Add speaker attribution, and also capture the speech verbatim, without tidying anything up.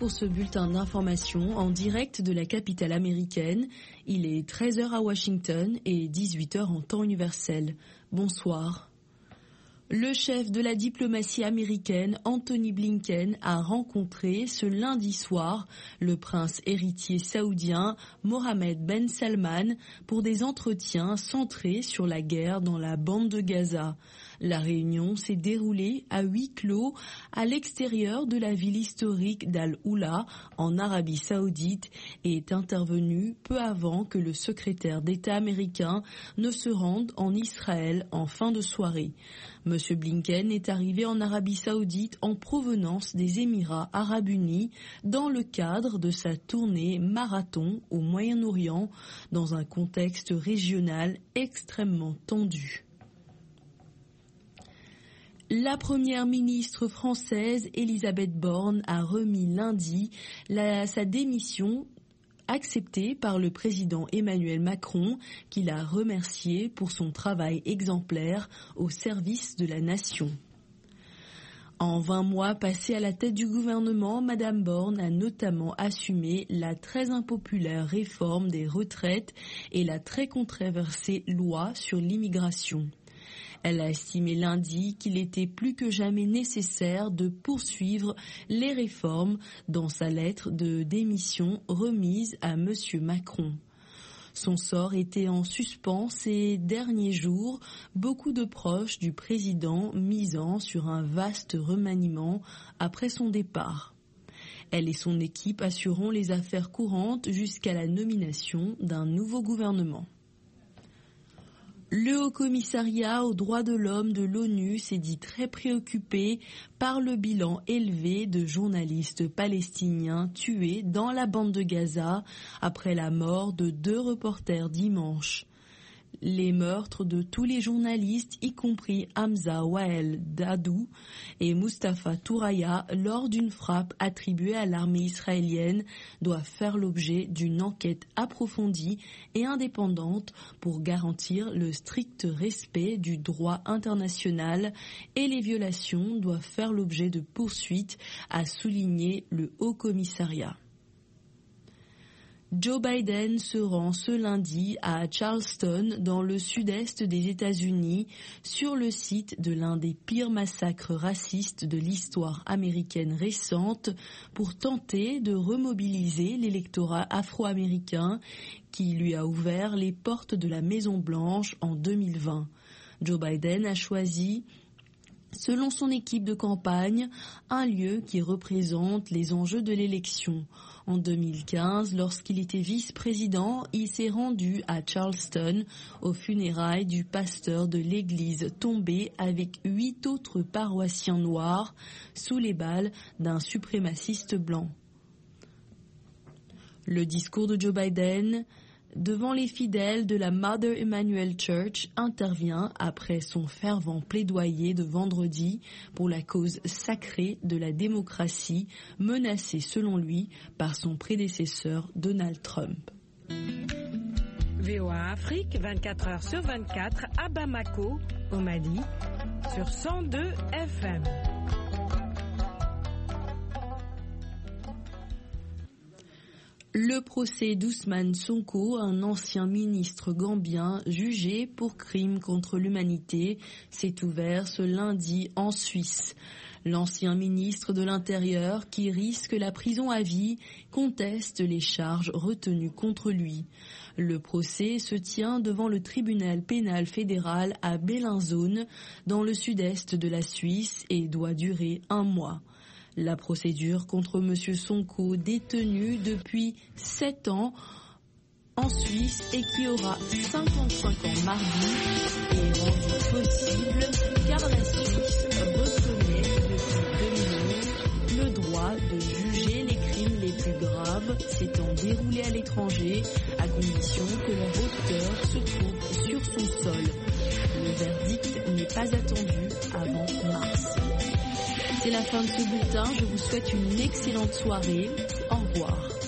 Speaker 1: pour ce bulletin d'information en direct de la capitale américaine. Il est treize heures à Washington et dix-huit heures en temps universel. Bonsoir. Le chef de la diplomatie américaine, Anthony Blinken, a rencontré ce lundi soir le prince héritier saoudien Mohammed Ben Salman pour des entretiens centrés sur la guerre dans la bande de Gaza. La réunion s'est déroulée à huis clos à l'extérieur de la ville historique d'Al-Oula en Arabie Saoudite et est intervenue peu avant que le secrétaire d'État américain ne se rende en Israël en fin de soirée. Monsieur Blinken est arrivé en Arabie Saoudite en provenance des Émirats Arabes Unis dans le cadre de sa tournée marathon au Moyen-Orient dans un contexte régional extrêmement tendu. La première ministre française Elisabeth Borne a remis lundi la, sa démission acceptée par le président Emmanuel Macron, qui l'a remercié pour son travail exemplaire au service de la nation. En vingt mois passés à la tête du gouvernement, Madame Borne a notamment assumé la très impopulaire réforme des retraites et la très controversée loi sur l'immigration. Elle a estimé lundi qu'il était plus que jamais nécessaire de poursuivre les réformes dans sa lettre de démission remise à Monsieur Macron. Son sort était en suspens ces derniers jours, beaucoup de proches du président misant sur un vaste remaniement après son départ. Elle et son équipe assureront les affaires courantes jusqu'à la nomination d'un nouveau gouvernement. Le Haut-Commissariat aux droits de l'homme de l'ONU s'est dit très préoccupé par le bilan élevé de journalistes palestiniens tués dans la bande de Gaza après la mort de deux reporters dimanche. Les meurtres de tous les journalistes, y compris Hamza Wael Dadou et Mustafa Touraya, lors d'une frappe attribuée à l'armée israélienne, doivent faire l'objet d'une enquête approfondie et indépendante pour garantir le strict respect du droit international, et les violations doivent faire l'objet de poursuites, a souligné le Haut-Commissariat. Joe Biden se rend ce lundi à Charleston, dans le sud-est des États-Unis, sur le site de l'un des pires massacres racistes de l'histoire américaine récente, pour tenter de remobiliser l'électorat afro-américain qui lui a ouvert les portes de la Maison-Blanche en deux mille vingt. Joe Biden a choisi, selon son équipe de campagne, un lieu qui représente les enjeux de l'élection. En deux mille quinze, lorsqu'il était vice-président, il s'est rendu à Charleston aux funérailles du pasteur de l'église tombé avec huit autres paroissiens noirs sous les balles d'un suprémaciste blanc. Le discours de Joe Biden devant les fidèles de la Mother Emanuel Church intervient après son fervent plaidoyer de vendredi pour la cause sacrée de la démocratie, menacée selon lui par son prédécesseur Donald Trump.
Speaker 2: V O A Afrique, vingt-quatre heures sur vingt-quatre, à Bamako, au Mali, sur cent deux F M.
Speaker 1: Le procès d'Ousmane Sonko, un ancien ministre gambien jugé pour crimes contre l'humanité, s'est ouvert ce lundi en Suisse. L'ancien ministre de l'Intérieur, qui risque la prison à vie, conteste les charges retenues contre lui. Le procès se tient devant le tribunal pénal fédéral à Bellinzone, dans le sud-est de la Suisse, et doit durer un mois. La procédure contre M. Sonko, détenu depuis sept ans en Suisse et qui aura cinquante-cinq ans mardi, est rendue possible car la Suisse reconnaît depuis deux mille onze le droit de juger les crimes les plus graves s'étant déroulés à l'étranger, à condition que leur auteur se trouve sur son sol. Le verdict n'est pas attendu avant mars. C'est la fin de ce bulletin, je vous souhaite une excellente soirée, au revoir.